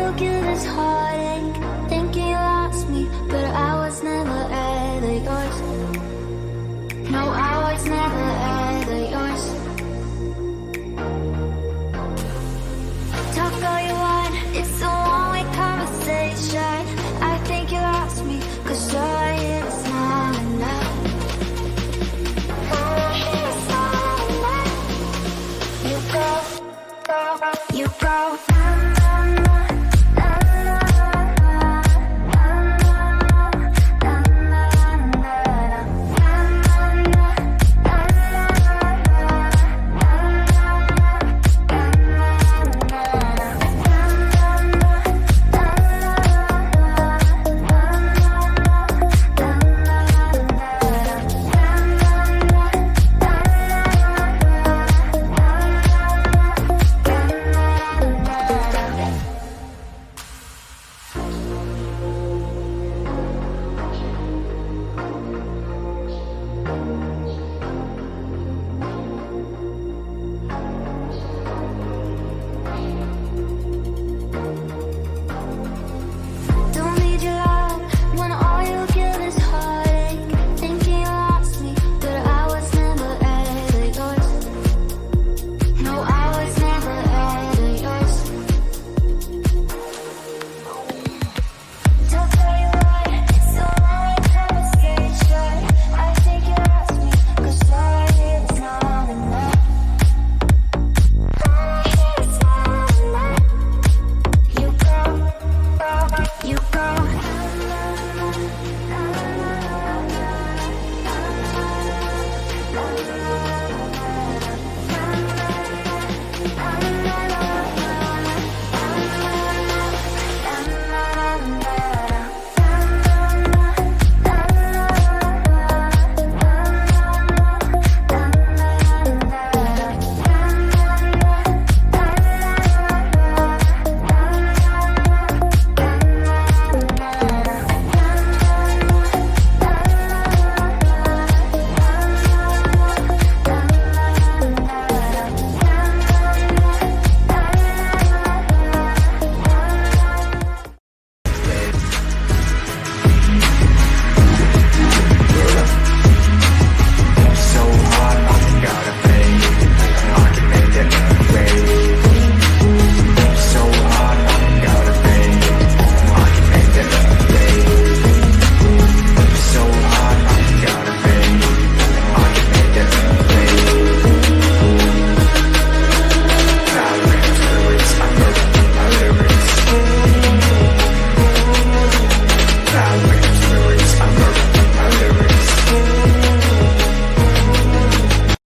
give this heartache. Think you lost me, but I was never ever yours. No, I was never ever yours. Talk all you want, it's a one-way conversation. I think you lost me, 'cause all I hear is not enough. All I hear is not enough. You go, you go now.